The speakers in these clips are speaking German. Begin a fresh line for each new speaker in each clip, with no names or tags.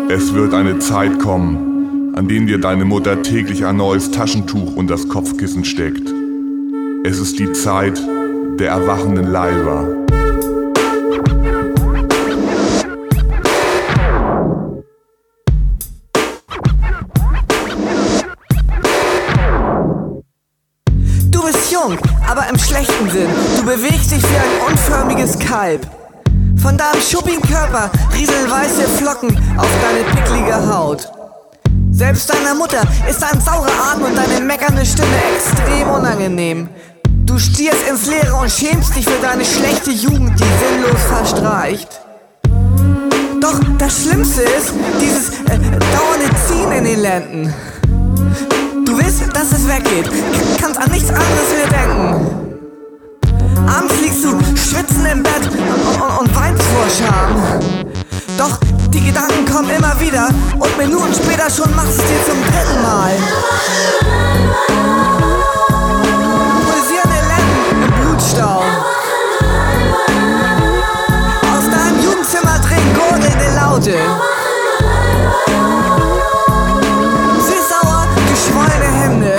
Es wird eine Zeit kommen, an der dir deine Mutter täglich ein neues Taschentuch unter das Kopfkissen steckt. Es ist die Zeit der erwachenden Leiber.
Du bist jung, aber im schlechten Sinn. Du bewegst dich wie ein unförmiges Kalb. Von deinem schuppigen Körper rieseln weiße Flocken auf deine picklige Haut. Selbst deiner Mutter ist dein saurer Atem und deine meckernde Stimme extrem unangenehm. Du stierst ins Leere und schämst dich für deine schlechte Jugend, die sinnlos verstreicht. Doch das Schlimmste ist dieses dauernde Ziehen in den Lenden. Du willst, dass es weggeht, kannst an nichts anderes mehr denken. Abends liegst du schwitzend im Bett und weinst vor Scham. Doch die Gedanken kommen immer wieder und Minuten später schon machst du es dir zum dritten Mal. Pulsierende Lenden im Blutstau. Aus deinem Jugendzimmer dringen gurgelnde Laute. Süß-sauer geschwollene Hände.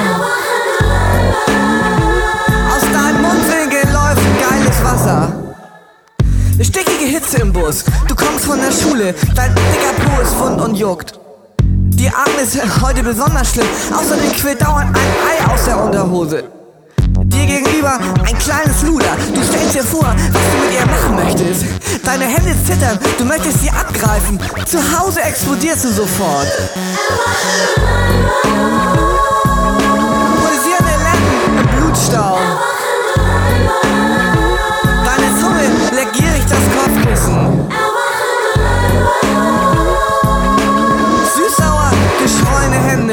Aus deinem Mundwinkel läuft geiles Wasser. Stickige Hitze im Bus, du kommst von der Schule, dein dicker Po ist wund und juckt. Die Atmung ist heute besonders schlimm, außerdem quillt dauernd ein Ei aus der Unterhose. Dir gegenüber ein kleines Luder, du stellst dir vor, was du mit ihr machen möchtest. Deine Hände zittern, du möchtest sie abgreifen, zu Hause explodierst du sofort. Pulsierende Lenden im Blutstau. Deine Zunge leckt gierig das Kopfkissen. Süß-sauer geschwollene Hände.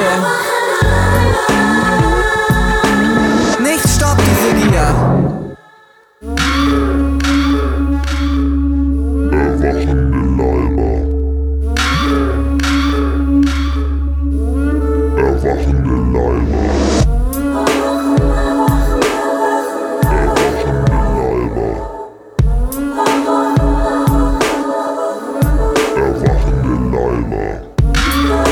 Nichts stoppt diese Gier.
Erwachende Leiber. Erwachende Leiber. Erwachende Leiber.